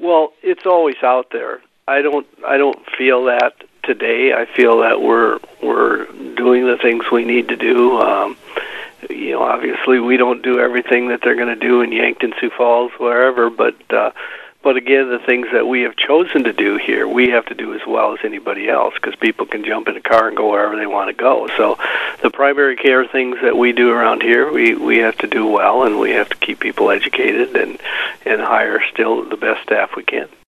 Well, it's always out there. I don't feel that today. I feel that we're doing the things we need to do. Obviously we don't do everything that they're going to do in Yankton, Sioux Falls, wherever, but again, the things that we have chosen to do here, we have to do as well as anybody else, because people can jump in a car and go wherever they want to go. So the primary care things that we do around here, we have to do well, and we have to keep people educated and hire still the best staff we can.